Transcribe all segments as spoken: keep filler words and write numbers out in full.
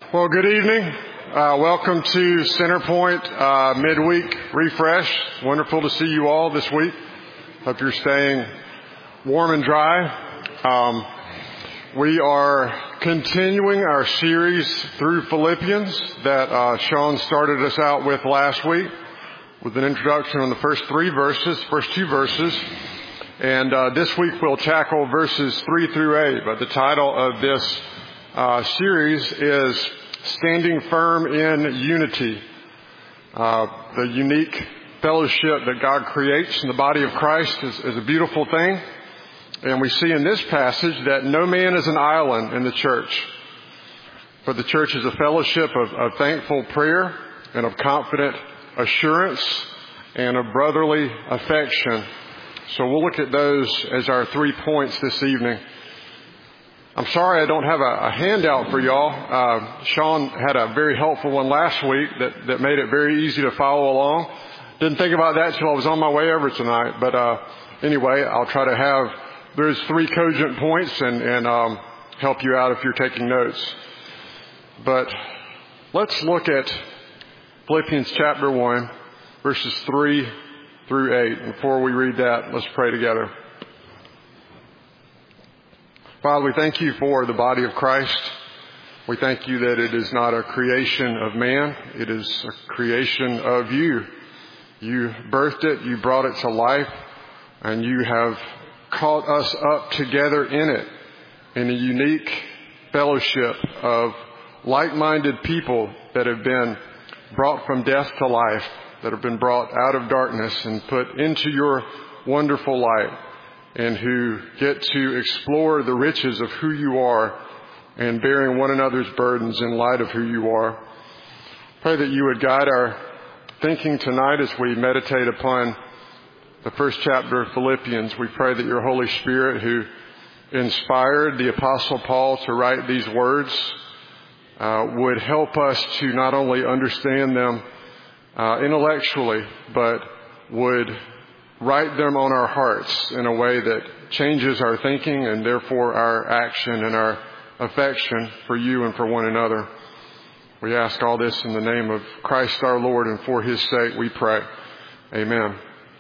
Well, good evening. Uh, welcome to Centerpoint uh, Midweek Refresh. Wonderful to see you all this week. Hope you're staying warm and dry. Um, we are continuing our series through Philippians that uh, Sean started us out with last week with an introduction on the first three verses, first two verses. And uh, this week we'll tackle verses three through eight. But the title of this uh, series is Standing Firm in Unity, uh, the unique fellowship that God creates in the body of Christ is, is a beautiful thing. And we see in this passage that no man is an island in the church. But the church is a fellowship of, of thankful prayer and of confident assurance and of brotherly affection. So we'll look at those as our three points this evening. I'm sorry I don't have a, a handout for y'all. Uh, Sean had a very helpful one last week that, that made it very easy to follow along. Didn't think about that till I was on my way over tonight. But uh, anyway, I'll try to have those three cogent points and, and um, help you out if you're taking notes. But let's look at Philippians chapter one, verses three through eight. Before we read that, let's pray together. Father, we thank you for the body of Christ. We thank you that it is not a creation of man. It is a creation of you. You birthed it, you brought it to life, and you have caught us up together in it in a unique fellowship of like-minded people that have been brought from death to life, that have been brought out of darkness and put into your wonderful light, and who get to explore the riches of who you are and bearing one another's burdens in light of who you are. Pray that you would guide our thinking tonight as we meditate upon the first chapter of Philippians. We pray that your Holy Spirit, who inspired the Apostle Paul to write these words, uh, would help us to not only understand them uh, intellectually, but would write them on our hearts in a way that changes our thinking and therefore our action and our affection for you and for one another. We ask all this in the name of Christ our Lord, and for his sake we pray. Amen.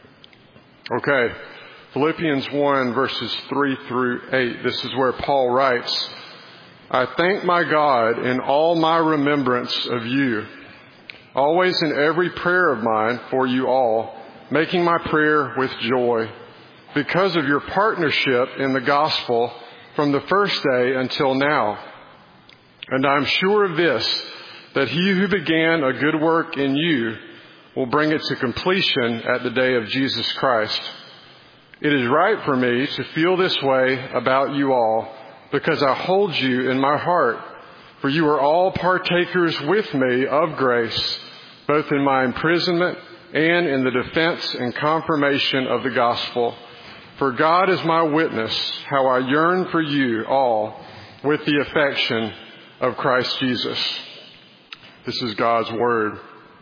Okay, Philippians one verses three through eight. This is where Paul writes, I thank my God in all my remembrance of you, always in every prayer of mine for you all, making my prayer with joy, because of your partnership in the gospel from the first day until now. And I'm sure of this, that he who began a good work in you will bring it to completion at the day of Jesus Christ. It is right for me to feel this way about you all, because I hold you in my heart, for you are all partakers with me of grace, both in my imprisonment and in the defense and confirmation of the gospel. For God is my witness, how I yearn for you all with the affection of Christ Jesus. This is God's word.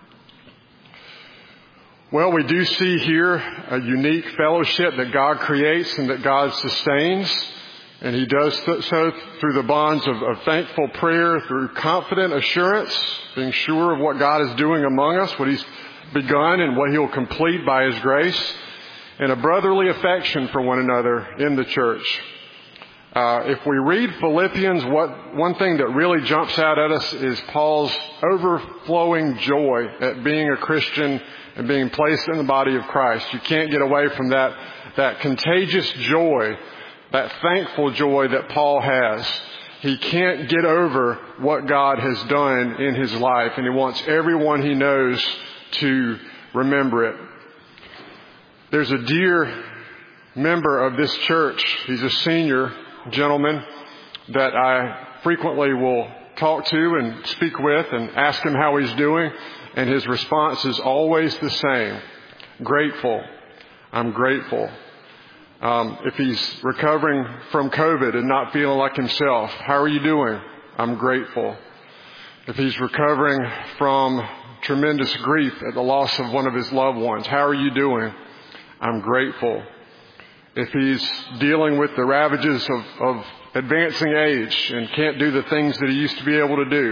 Well, we do see here a unique fellowship that God creates and that God sustains. And he does so through the bonds of, of thankful prayer, through confident assurance, being sure of what God is doing among us, what he's begun and what he'll complete by his grace, and a brotherly affection for one another in the church. Uh, if we read Philippians, what one thing that really jumps out at us is Paul's overflowing joy at being a Christian and being placed in the body of Christ. You can't get away from that, that contagious joy, that thankful joy that Paul has. He can't get over what God has done in his life, and he wants everyone he knows to remember it. There's a dear member of this church. He's a senior gentleman that I frequently will talk to and speak with and ask him how he's doing. And his response is always the same. Grateful. I'm grateful. Um, if he's recovering from COVID and not feeling like himself, how are you doing? I'm grateful. If he's recovering from tremendous grief at the loss of one of his loved ones, how are you doing? I'm grateful. If he's dealing with the ravages of, of advancing age and can't do the things that he used to be able to do,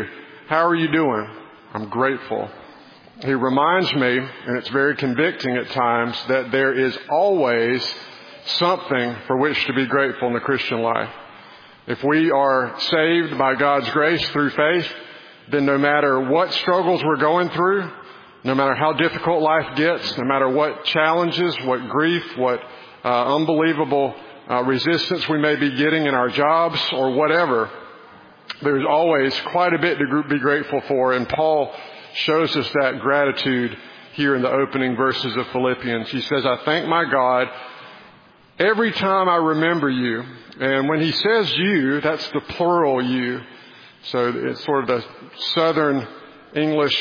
how are you doing? I'm grateful. He reminds me, and it's very convicting at times, that there is always something for which to be grateful in the Christian life. If we are saved by God's grace through faith, then no matter what struggles we're going through, no matter how difficult life gets, no matter what challenges, what grief, what uh, unbelievable uh, resistance we may be getting in our jobs or whatever, there's always quite a bit to be grateful for. And Paul shows us that gratitude here in the opening verses of Philippians. He says, I thank my God every time I remember you. And when he says you, that's the plural you. So it's sort of the Southern English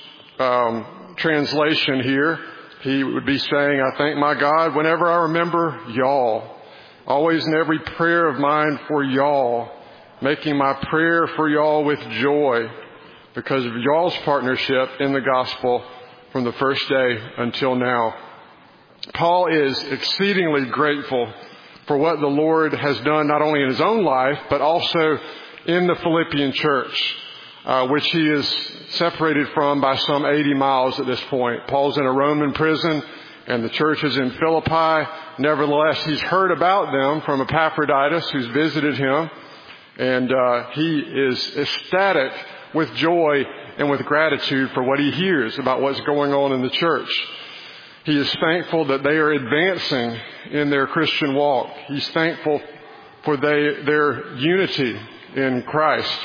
um, translation here. He would be saying, I thank my God whenever I remember y'all. Always in every prayer of mine for y'all. Making my prayer for y'all with joy because of y'all's partnership in the gospel from the first day until now. Paul is exceedingly grateful for what the Lord has done not only in his own life, but also in the Philippian church, uh, which he is separated from by some eighty miles at this point. Paul's in a Roman prison and the church is in Philippi. Nevertheless, he's heard about them from Epaphroditus, who's visited him. And uh, he is ecstatic with joy and with gratitude for what he hears about what's going on in the church. He is thankful that they are advancing in their Christian walk. He's thankful for they, their unity in Christ.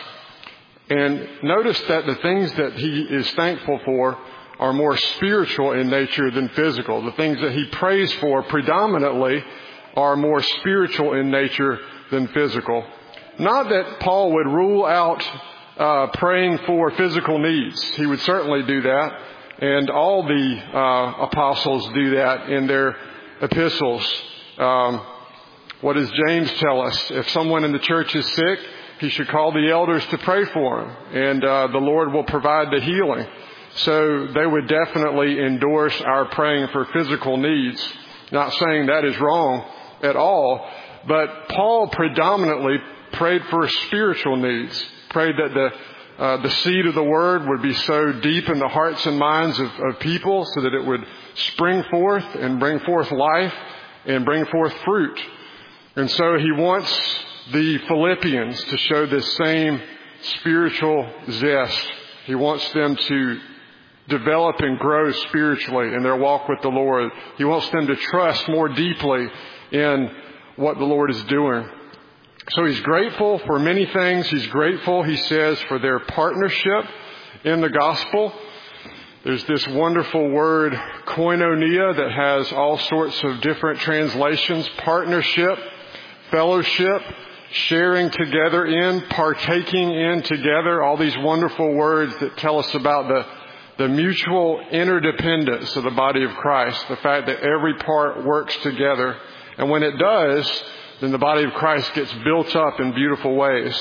And notice that the things that he is thankful for are more spiritual in nature than physical. The things that he prays for predominantly are more spiritual in nature than physical. Not that Paul would rule out uh, praying for physical needs. He would certainly do that. And all the uh, apostles do that in their epistles. Um, what does James tell us? If someone in the church is sick, he should call the elders to pray for him. And uh, the Lord will provide the healing. So they would definitely endorse our praying for physical needs. Not saying that is wrong at all. But Paul predominantly prayed for spiritual needs. Prayed that the uh, the seed of the word would be so deep in the hearts and minds of, of people so that it would spring forth and bring forth life and bring forth fruit. And so he wants the Philippians to show this same spiritual zest. He wants them to develop and grow spiritually in their walk with the Lord. He wants them to trust more deeply in what the Lord is doing. So he's grateful for many things. He's grateful, he says, for their partnership in the gospel. There's this wonderful word, koinonia, that has all sorts of different translations. Partnership, fellowship, sharing together in, partaking in together. All these wonderful words that tell us about the, the mutual interdependence of the body of Christ. The fact that every part works together. And when it does, then the body of Christ gets built up in beautiful ways.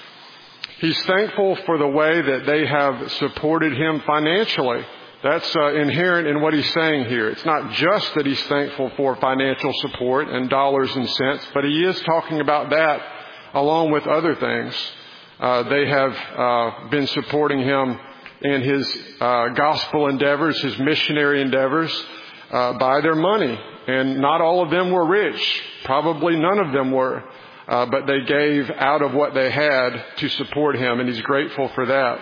He's thankful for the way that they have supported him financially. That's uh, inherent in what he's saying here. It's not just that he's thankful for financial support and dollars and cents, but he is talking about that along with other things. Uh, they have uh, been supporting him in his uh, gospel endeavors, his missionary endeavors, uh, by their money. And not all of them were rich. Probably none of them were. Uh, but they gave out of what they had to support him, and he's grateful for that.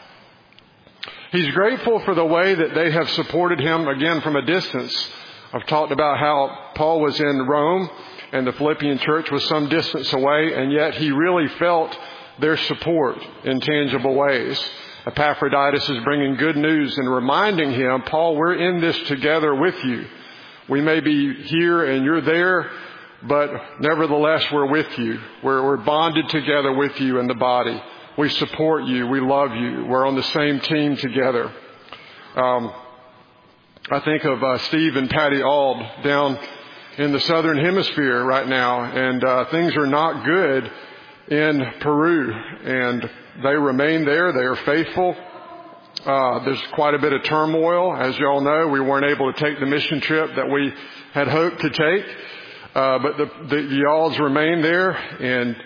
He's grateful for the way that they have supported him, again, from a distance. I've talked about how Paul was in Rome, and the Philippian church was some distance away, and yet he really felt their support in tangible ways. Epaphroditus is bringing good news and reminding him, Paul, we're in this together with you. We may be here and you're there, but nevertheless, we're with you. We're, we're bonded together with you in the body. We support you. We love you. We're on the same team together. Um, I think of uh, Steve and Patty Auld down in the southern hemisphere right now, and uh, things are not good in Peru, and they remain there. They are faithful. Uh, there's quite a bit of turmoil. As you all know, we weren't able to take the mission trip that we had hoped to take. Uh, but the, the, the Aulds remain there, and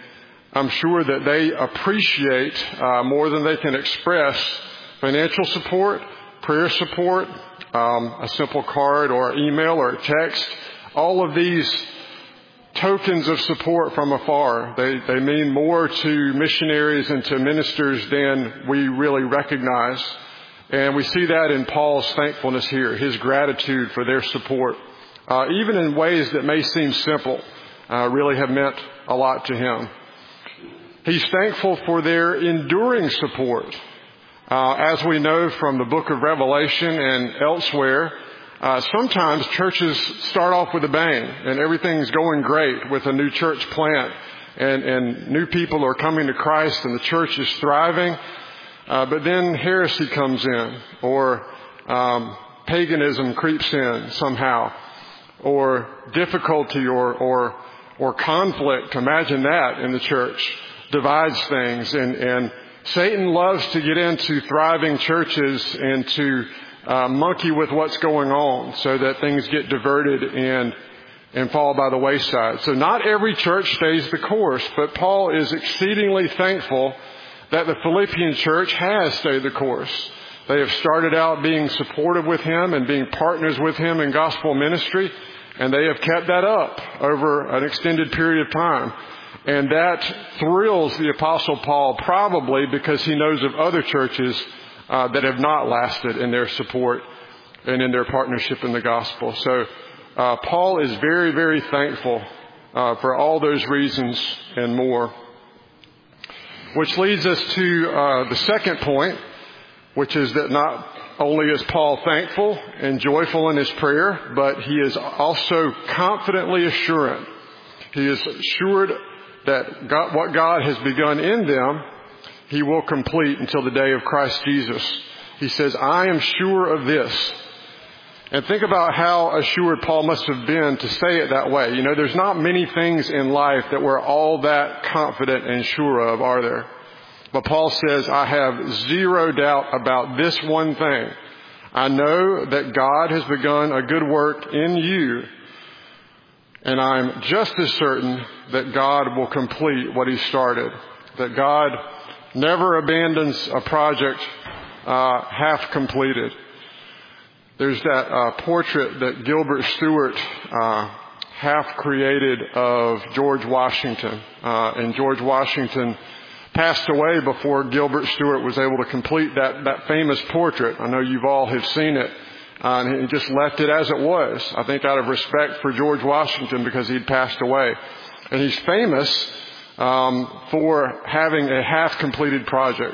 I'm sure that they appreciate uh, more than they can express financial support, prayer support, um, a simple card or email or a text. All of these tokens of support from afar, they, they mean more to missionaries and to ministers than we really recognize. And we see that in Paul's thankfulness here, his gratitude for their support, uh, even in ways that may seem simple, uh, really have meant a lot to him. He's thankful for their enduring support. Uh, as we know from the book of Revelation and elsewhere, uh, sometimes churches start off with a bang and everything's going great with a new church plant and, and new people are coming to Christ and the church is thriving. Uh, but then heresy comes in, or um, paganism creeps in somehow, or difficulty or, or, or conflict. Imagine that in the church. Divides things, and, and Satan loves to get into thriving churches and to uh, monkey with what's going on so that things get diverted and and fall by the wayside. So not every church stays the course, but Paul is exceedingly thankful that the Philippian church has stayed the course. They have started out being supportive with him and being partners with him in gospel ministry, and they have kept that up over an extended period of time. And that thrills the Apostle Paul, probably because he knows of other churches uh, that have not lasted in their support and in their partnership in the gospel. So uh, Paul is very, very thankful uh, for all those reasons and more. Which leads us to uh, the second point, which is that not only is Paul thankful and joyful in his prayer, but he is also confidently assured. He is assured that God, what God has begun in them, he will complete until the day of Christ Jesus. He says, I am sure of this. And think about how assured Paul must have been to say it that way. You know, there's not many things in life that we're all that confident and sure of, are there? But Paul says, I have zero doubt about this one thing. I know that God has begun a good work in you, and I'm just as certain that God will complete what he started. That God never abandons a project uh, half completed. There's that uh, portrait that Gilbert Stuart uh, half created of George Washington. Uh, and George Washington passed away before Gilbert Stuart was able to complete that, that famous portrait. I know you've all have seen it. Uh, and he just left it as it was, I think out of respect for George Washington because he'd passed away. And he's famous um, for having a half-completed project.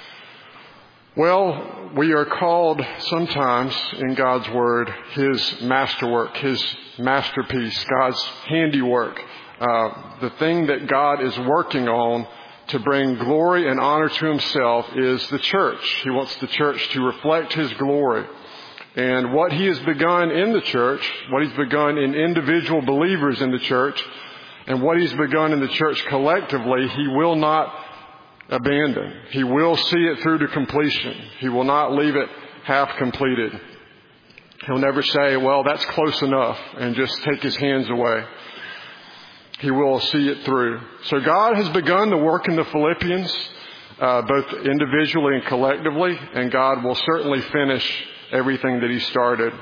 Well, we are called sometimes in God's Word His masterwork, His masterpiece, God's handiwork, uh, the thing that God is working on to bring glory and honor to Himself is the church. He wants the church to reflect His glory. And what He has begun in the church, what He's begun in individual believers in the church, and what He's begun in the church collectively, He will not abandon. He will see it through to completion. He will not leave it half completed. He'll never say, well, that's close enough, and just take His hands away. He will see it through. So God has begun the work in the Philippians, uh, both individually and collectively, and God will certainly finish everything that He started.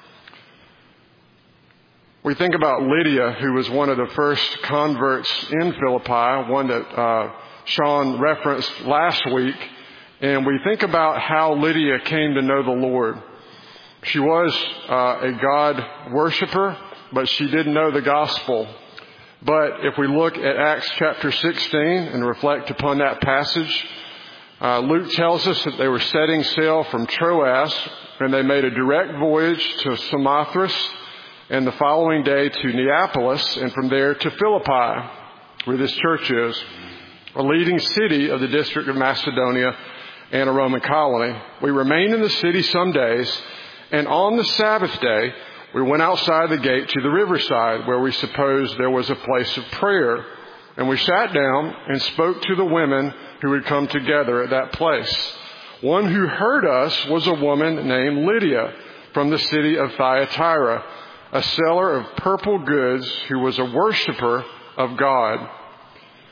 We think about Lydia, who was one of the first converts in Philippi, one that uh, Sean referenced last week, and we think about how Lydia came to know the Lord. She was uh, a God worshiper, but she didn't know the gospel. But if we look at Acts chapter sixteen and reflect upon that passage, uh, Luke tells us that they were setting sail from Troas, and they made a direct voyage to Samothrace, and the following day to Neapolis, and from there to Philippi, where this church is, a leading city of the district of Macedonia and a Roman colony. We remained in the city some days, and on the Sabbath day, we went outside the gate to the riverside, where we supposed there was a place of prayer. And we sat down and spoke to the women who had come together at that place. One who heard us was a woman named Lydia from the city of Thyatira, a seller of purple goods who was a worshiper of God.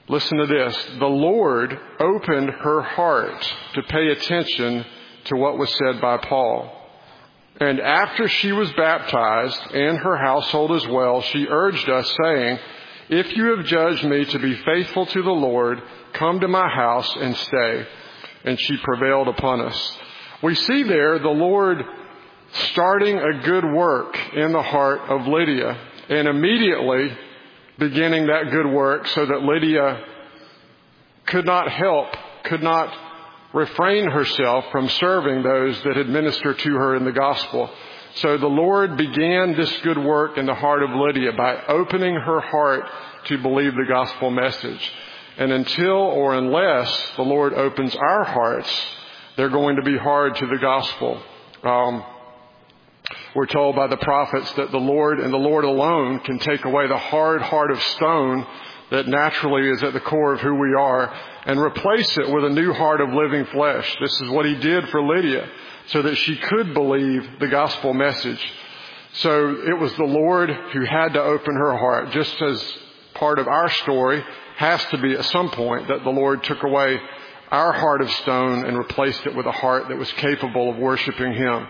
listen to this, the Lord opened her heart to pay attention to what was said by Paul. And after she was baptized, and her household as well, she urged us, saying, if you have judged me to be faithful to the Lord, come to my house and stay. And she prevailed upon us. We see there the Lord starting a good work in the heart of Lydia, and immediately beginning that good work so that Lydia could not help, could not refrain herself from serving those that had ministered to her in the gospel. So the Lord began this good work in the heart of Lydia by opening her heart to believe the gospel message. And until or unless the Lord opens our hearts, they're going to be hard to the gospel. Um, we're told by the prophets that the Lord and the Lord alone can take away the hard heart of stone that naturally is at the core of who we are and replace it with a new heart of living flesh. This is what he did for Lydia so that she could believe the gospel message. So it was the Lord who had to open her heart, just as part of our story has to be at some point that the Lord took away our heart of stone and replaced it with a heart that was capable of worshiping him.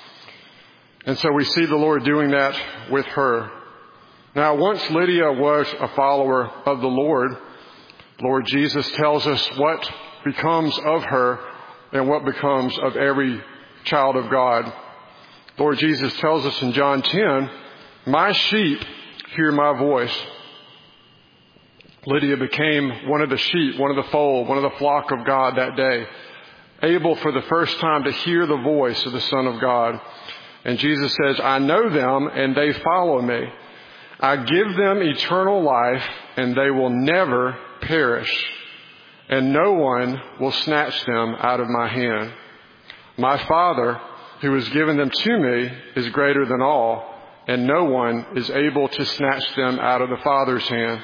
And so we see the Lord doing that with her. Now, once Lydia was a follower of the Lord, Lord Jesus tells us what becomes of her and what becomes of every child of God. Lord Jesus tells us in John ten, my sheep hear my voice. Lydia became one of the sheep, one of the fold, one of the flock of God that day, able for the first time to hear the voice of the Son of God. And Jesus says, I know them and they follow me. I give them eternal life and they will never perish, and no one will snatch them out of my hand. My Father, who has given them to me, is greater than all, and no one is able to snatch them out of the Father's hand.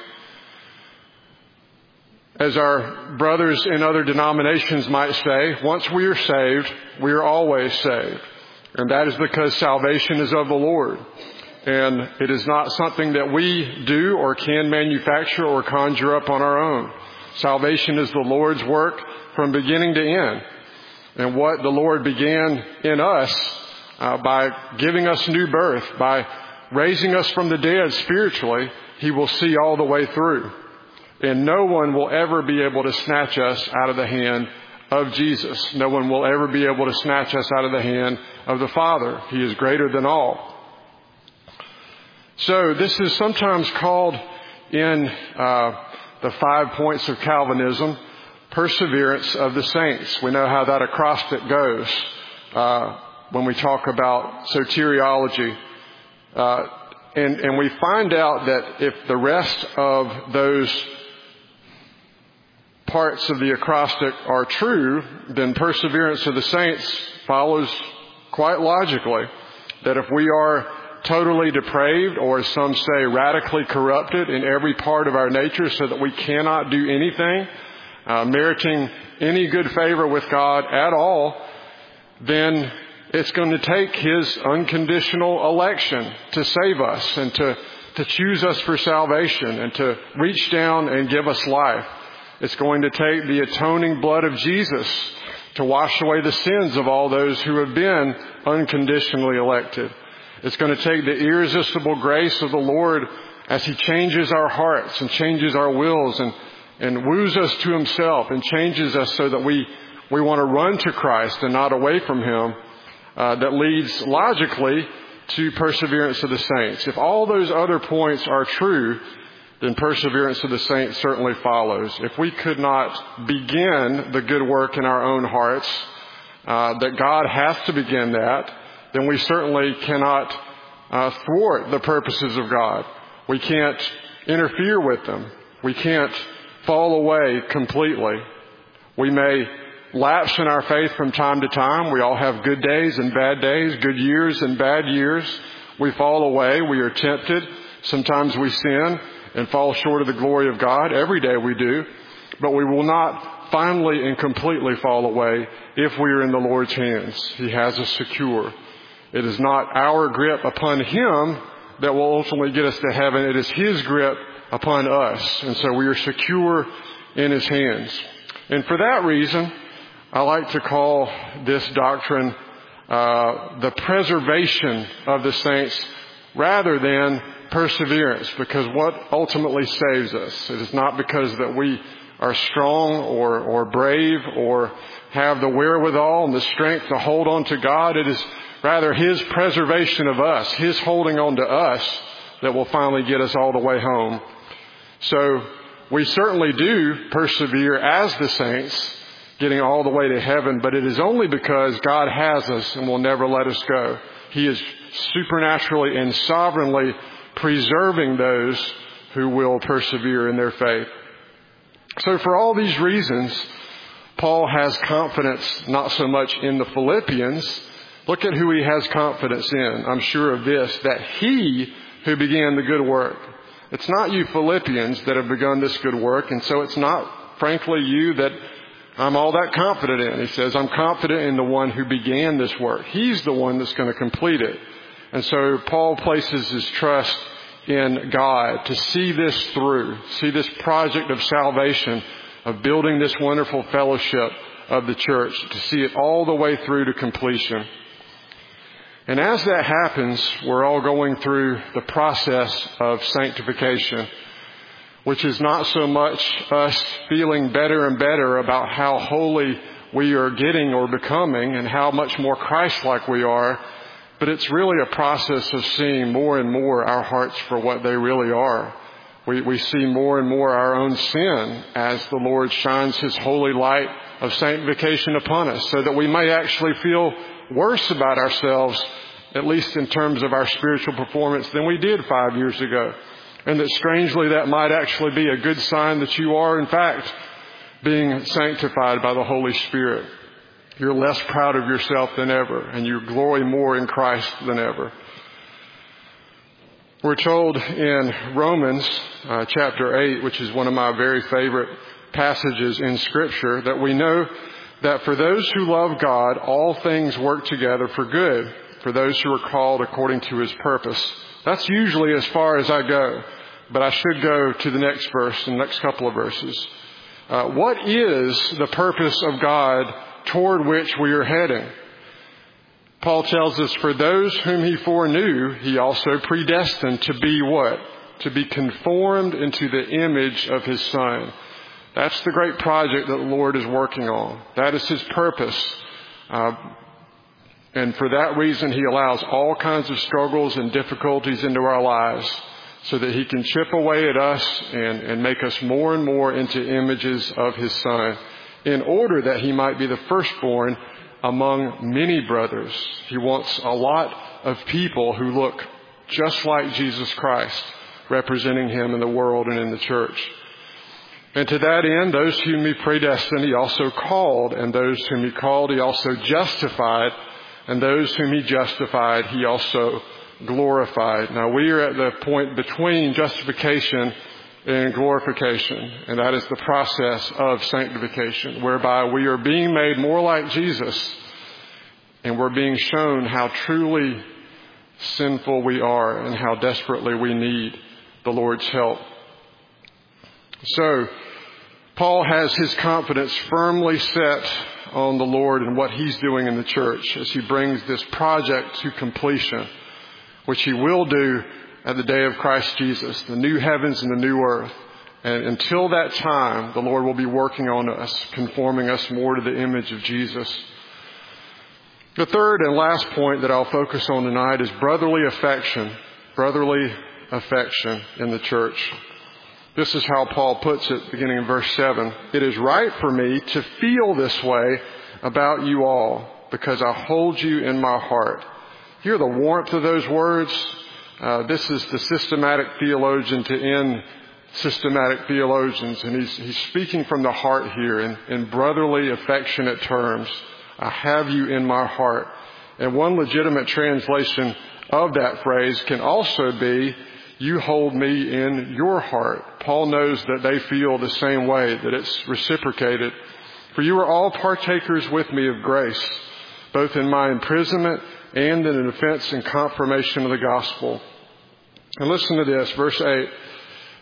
As our brothers in other denominations might say, once we are saved, we are always saved. And that is because salvation is of the Lord. And it is not something that we do or can manufacture or conjure up on our own. Salvation is the Lord's work from beginning to end. And what the Lord began in us uh, by giving us new birth, by raising us from the dead spiritually, he will see all the way through. And no one will ever be able to snatch us out of the hand of Jesus. No one will ever be able to snatch us out of the hand of the Father. He is greater than all. So this is sometimes called in uh, the five points of Calvinism, perseverance of the saints. We know how that acrostic goes uh, when we talk about soteriology. Uh, and, and we find out that if the rest of those parts of the acrostic are true, then perseverance of the saints follows quite logically. That if we are totally depraved, or as some say, radically corrupted in every part of our nature so that we cannot do anything, uh, meriting any good favor with God at all, then it's going to take his unconditional election to save us and to, to choose us for salvation and to reach down and give us life. It's going to take the atoning blood of Jesus to wash away the sins of all those who have been unconditionally elected. It's going to take the irresistible grace of the Lord as he changes our hearts and changes our wills and, and woos us to himself and changes us so that we, we want to run to Christ and not away from him. Uh, that leads logically to perseverance of the saints. If all those other points are true, then perseverance of the saints certainly follows. If we could not begin the good work in our own hearts, uh, that God has to begin that, then we certainly cannot uh, thwart the purposes of God. We can't interfere with them. We can't fall away completely. We may lapse in our faith from time to time. We all have good days and bad days, good years and bad years. We fall away. We are tempted. Sometimes we sin and fall short of the glory of God. Every day we do. But we will not finally and completely fall away if we are in the Lord's hands. He has us secure. It is not our grip upon him that will ultimately get us to heaven. It is his grip upon us. And so we are secure in his hands. And for that reason, I like to call this doctrine uh, the preservation of the saints rather than perseverance, because what ultimately saves us, it is not because that we are strong or, or brave or have the wherewithal and the strength to hold on to God. It is rather his preservation of us, his holding on to us, that will finally get us all the way home. So we certainly do persevere as the saints, getting all the way to heaven, but it is only because God has us and will never let us go. He is supernaturally and sovereignly preserving those who will persevere in their faith. So for all these reasons, Paul has confidence not so much in the Philippians. Look at who he has confidence in. I'm sure of this, that he who began the good work. It's not you Philippians that have begun this good work, and so it's not, frankly, you that I'm all that confident in. He says, I'm confident in the one who began this work. He's the one that's going to complete it. And so Paul places his trust in God to see this through, see this project of salvation, of building this wonderful fellowship of the church, to see it all the way through to completion. And as that happens, we're all going through the process of sanctification, which is not so much us feeling better and better about how holy we are getting or becoming and how much more Christ-like we are, but it's really a process of seeing more and more our hearts for what they really are. We, we see more and more our own sin as the Lord shines his holy light of sanctification upon us, so that we may actually feel worse about ourselves, at least in terms of our spiritual performance, than we did five years ago. And that strangely, that might actually be a good sign that you are, in fact, being sanctified by the Holy Spirit. You're less proud of yourself than ever, and you glory more in Christ than ever. We're told in Romans uh, chapter eight, which is one of my very favorite passages in Scripture, that we know that for those who love God, all things work together for good, for those who are called according to his purpose. That's usually as far as I go, but I should go to the next verse, the next couple of verses. Uh, what is the purpose of God toward which we are heading? Paul tells us, for those whom he foreknew, he also predestined to be what? To be conformed into the image of his Son. That's the great project that the Lord is working on. That is his purpose. Uh, and for that reason, he allows all kinds of struggles and difficulties into our lives, so that he can chip away at us and, and make us more and more into images of his Son, in order that he might be the firstborn among many brothers. He wants a lot of people who look just like Jesus Christ, representing him in the world and in the church. And to that end, those whom he predestined, he also called, and those whom he called, he also justified, and those whom he justified, he also glorified. Now, we are at the point between justification and glorification, and that is the process of sanctification, whereby we are being made more like Jesus, and we're being shown how truly sinful we are and how desperately we need the Lord's help. So, Paul has his confidence firmly set on the Lord and what he's doing in the church as he brings this project to completion, which he will do at the day of Christ Jesus, the new heavens and the new earth. And until that time, the Lord will be working on us, conforming us more to the image of Jesus. The third and last point that I'll focus on tonight is brotherly affection. Brotherly affection in the church. This is how Paul puts it, beginning in verse seven. It is right for me to feel this way about you all, because I hold you in my heart. Hear the warmth of those words? Uh, this is the systematic theologian to end systematic theologians, and he's, he's speaking from the heart here in, in brotherly, affectionate terms. I have you in my heart. And one legitimate translation of that phrase can also be, you hold me in your heart. Paul knows that they feel the same way, that it's reciprocated. For you are all partakers with me of grace, both in my imprisonment and in the defense and confirmation of the gospel. And listen to this, verse eight.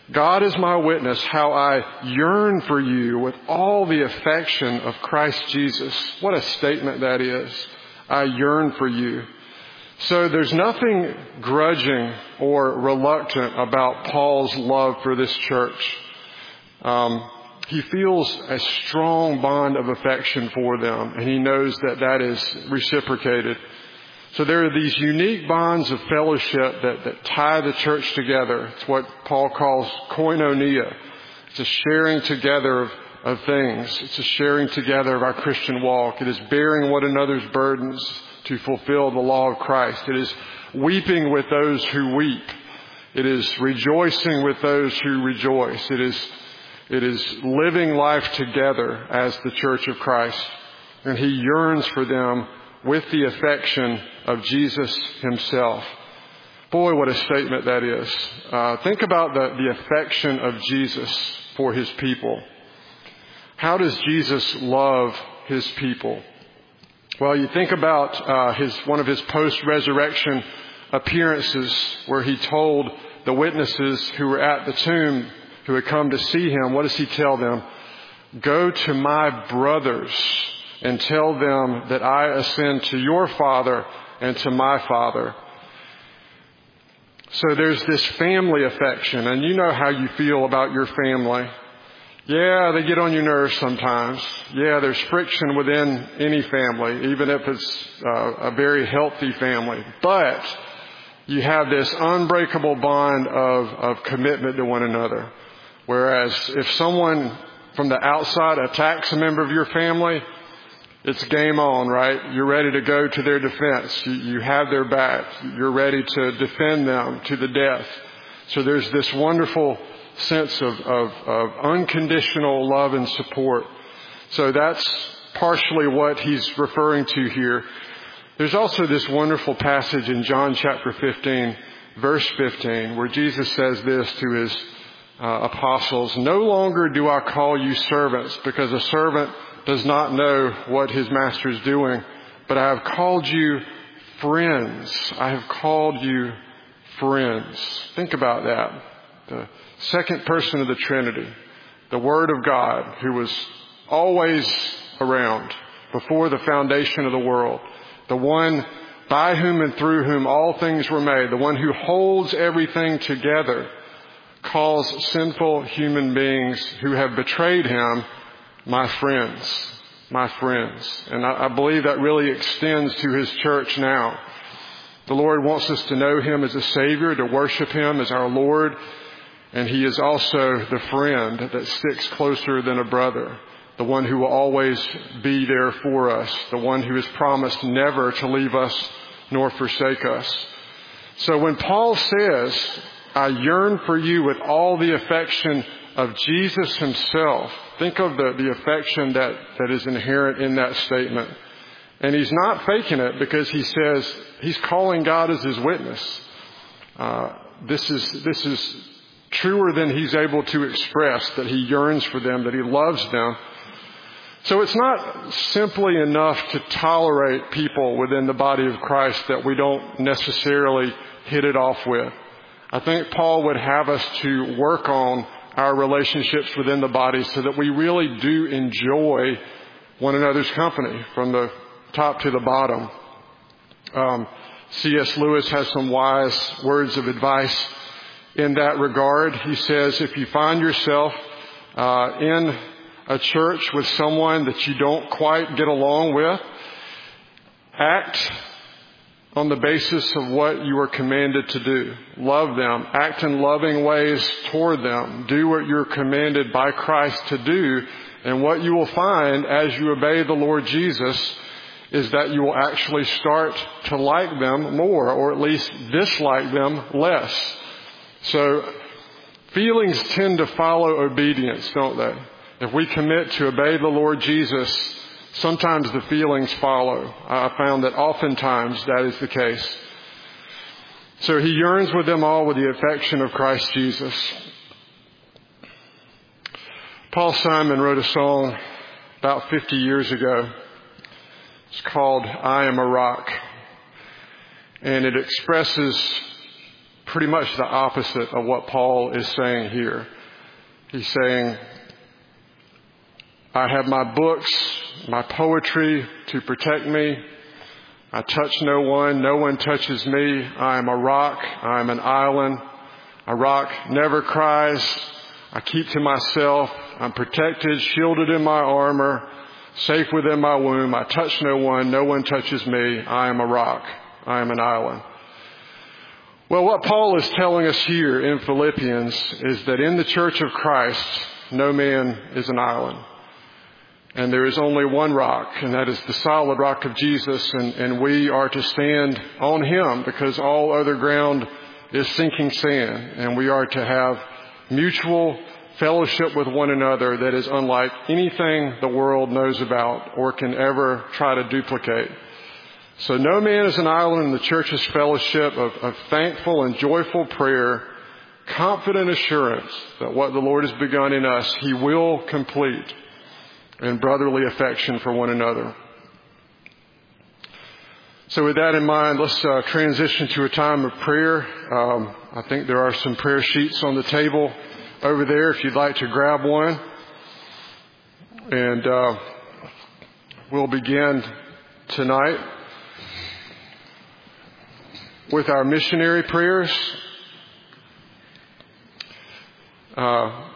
God is my witness how I yearn for you with all the affection of Christ Jesus. What a statement that is. I yearn for you. So there's nothing grudging or reluctant about Paul's love for this church. Um, he feels a strong bond of affection for them, and he knows that that is reciprocated. So there are these unique bonds of fellowship that, that tie the church together. It's what Paul calls koinonia. It's a sharing together of, of things. It's a sharing together of our Christian walk. It is bearing one another's burdens to fulfill the law of Christ. It is weeping with those who weep. It is rejoicing with those who rejoice. It is, it is living life together as the church of Christ. And he yearns for them with the affection of Jesus himself. Boy, what a statement that is. Uh, think about the, the affection of Jesus for his people. How does Jesus love his people? Well, you think about uh, his one of his post-resurrection appearances where he told the witnesses who were at the tomb, who had come to see him, what does he tell them? Go to my brothers and tell them that I ascend to your Father and to my Father. So there's this family affection, and you know how you feel about your family. Yeah, they get on your nerves sometimes. Yeah, there's friction within any family, even if it's uh, a very healthy family. But you have this unbreakable bond of, of commitment to one another. Whereas if someone from the outside attacks a member of your family, it's game on, right? You're ready to go to their defense. You, you have their back. You're ready to defend them to the death. So there's this wonderful sense of, of, of unconditional love and support. So that's partially what he's referring to here. There's also this wonderful passage in John chapter fifteen, verse fifteen, where Jesus says this to his uh, apostles, "No longer do I call you servants, because a servant does not know what his master is doing, but I have called you friends." I have called you friends. Think about that. The second person of the Trinity, the Word of God, who was always around before the foundation of the world, the one by whom and through whom all things were made, the one who holds everything together, calls sinful human beings who have betrayed him my friends, my friends. And I, I believe that really extends to his church now. The Lord wants us to know him as a Savior, to worship him as our Lord. And he is also the friend that sticks closer than a brother, the one who will always be there for us, the one who has promised never to leave us nor forsake us. So when Paul says, I yearn for you with all the affection of Jesus himself, think of the, the affection that, that is inherent in that statement. And he's not faking it, because he says he's calling God as his witness. Uh, this is, this is truer than he's able to express, that he yearns for them, that he loves them. So it's not simply enough to tolerate people within the body of Christ that we don't necessarily hit it off with. I think Paul would have us to work on our relationships within the body so that we really do enjoy one another's company from the top to the bottom. Um, C S Lewis has some wise words of advice in that regard. He says, if you find yourself uh, in a church with someone that you don't quite get along with, act on the basis of what you are commanded to do. Love them. Act in loving ways toward them. Do what you're commanded by Christ to do. And what you will find as you obey the Lord Jesus is that you will actually start to like them more, or at least dislike them less. So feelings tend to follow obedience, don't they? If we commit to obey the Lord Jesus, sometimes the feelings follow. I found that oftentimes that is the case. So he yearns with them all with the affection of Christ Jesus. Paul Simon wrote a song about fifty years ago. It's called I Am a Rock. And it expresses pretty much the opposite of what Paul is saying here. He's saying, I have my books, my poetry to protect me. I touch no one. No one touches me. I am a rock. I am an island. A rock never cries. I keep to myself. I'm protected, shielded in my armor, safe within my womb. I touch no one. No one touches me. I am a rock. I am an island. Well, what Paul is telling us here in Philippians is that in the church of Christ, no man is an island. And there is only one rock, and that is the solid rock of Jesus, and, and we are to stand on Him because all other ground is sinking sand, and we are to have mutual fellowship with one another that is unlike anything the world knows about or can ever try to duplicate. So no man is an island in the church's fellowship of, of thankful and joyful prayer, confident assurance that what the Lord has begun in us, He will complete, and brotherly affection for one another. So with that in mind, let's uh, transition to a time of prayer. Um, I think there are some prayer sheets on the table over there if you'd like to grab one. And uh, we'll begin tonight with our missionary prayers. Uh,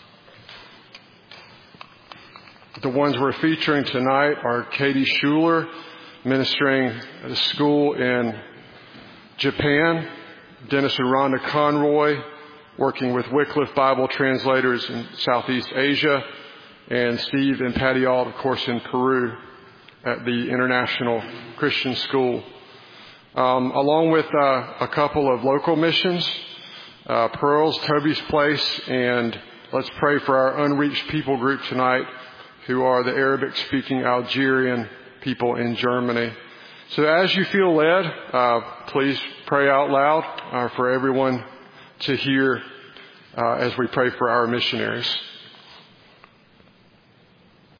the ones we're featuring tonight are Katie Schuler, ministering at a school in Japan, Dennis and Rhonda Conroy, working with Wycliffe Bible translators in Southeast Asia, and Steve and Patty Ault, of course, in Peru at the International Christian School. Um, along with uh, a couple of local missions, uh, Pearls, Toby's Place, and let's pray for our unreached people group tonight, who are the Arabic-speaking Algerian people in Germany. So as you feel led, uh, please pray out loud uh, for everyone to hear uh, as we pray for our missionaries.